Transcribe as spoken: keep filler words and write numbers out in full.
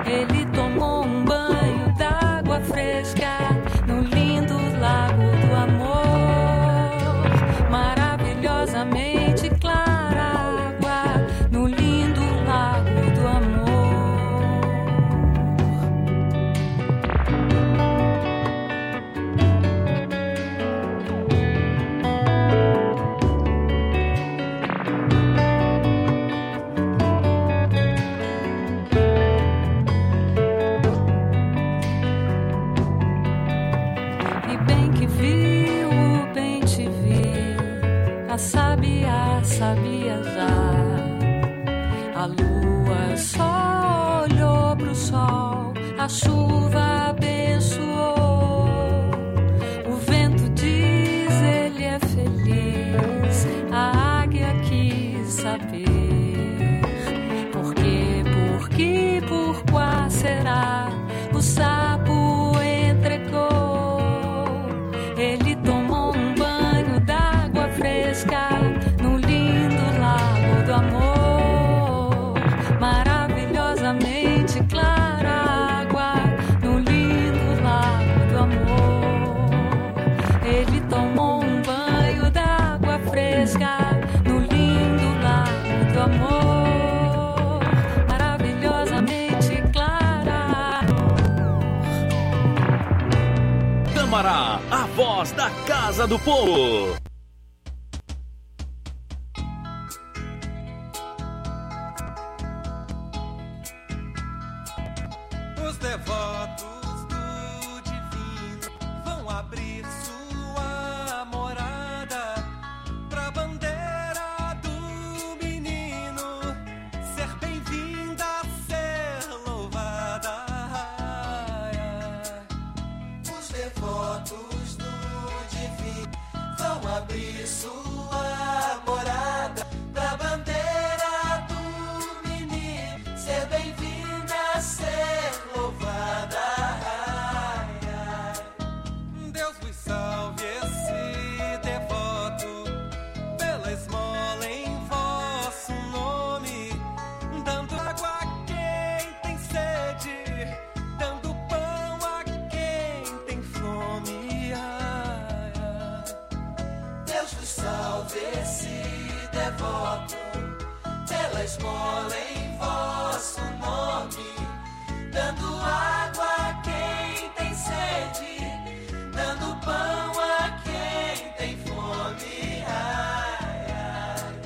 Ele tomou um banho d'água fresca no lindo lago do amor. Maravilhosamente clara água no lindo lago do amor. Sabia, sabia já. A lua só olhou pro sol, a chuva abençoou. O vento diz ele é feliz, a águia quis saber. Por quê, por que, por qual será? O sapo entregou. Ele tomou um banho d'água fresca no lindo lago do amor. Maravilhosamente clara água no lindo lago do amor. Ele tomou um banho d'água fresca no lindo lago do amor. Maravilhosamente clara. Tamará, a voz da Casa do Povo. Os devotos do divino vão abrir sua morada pra bandeira do menino ser bem-vinda, ser louvada. Os devotos do divino vão abrir sua morada pra bandeira do menino ser bem-vinda, ser louvada. Deus vos salve esse devoto pela esmola em vosso nome, dando água a quem tem sede, dando pão a quem tem fome. Deus vos salve esse devoto pela esmola